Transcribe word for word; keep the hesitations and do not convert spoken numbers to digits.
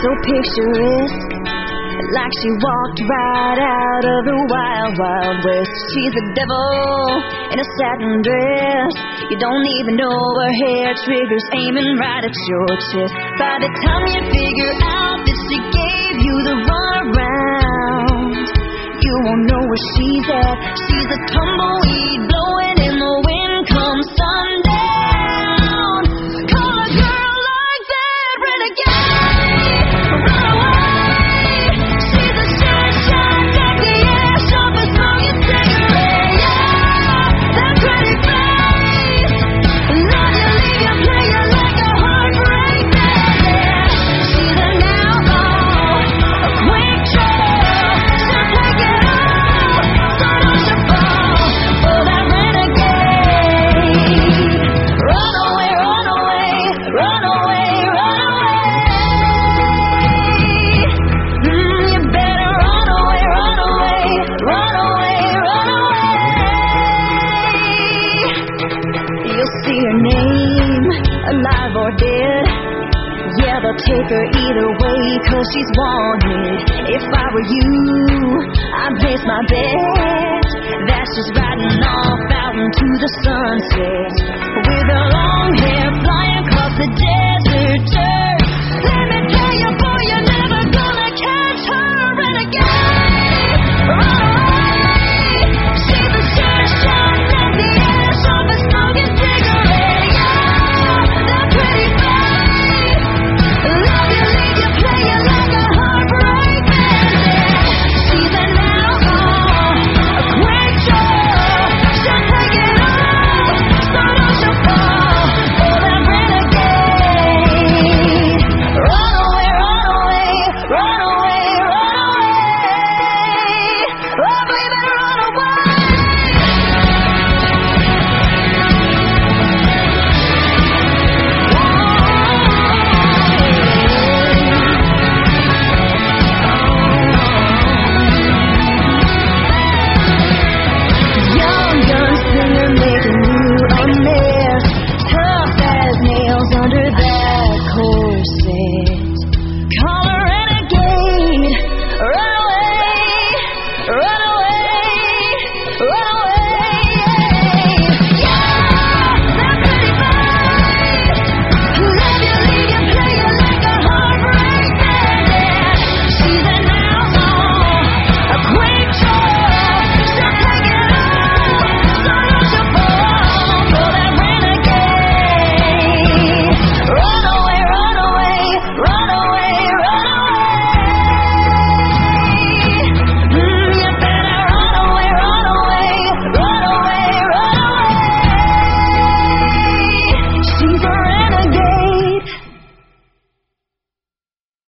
so picturesque, like she walked right out of the Wild Wild West. She's a devil in a satin dress. You don't even know her hair triggers aiming right at your chest. By the time you figure out that she gave you the runaround, you won't know where she's at. She's a tumbleweed blowing in the wind come sundown. Call a girl like that renegade, run away. She's a shot shot, take the ash off and smoke your cigarette. Yeah, that pretty face, love you, leave you, play you like a heartbreak band. She's an outlaw, a quick draw. She'll take it all, so don't you fall for that renegade. Run away, run away, run away, run away. Mm, you better run away, run away, run away, run away. You'll see her name, alive or dead. Yeah, they'll take her either way, cause she's wanted. If I were you, I'd place my bet that she's riding off out into the sunset.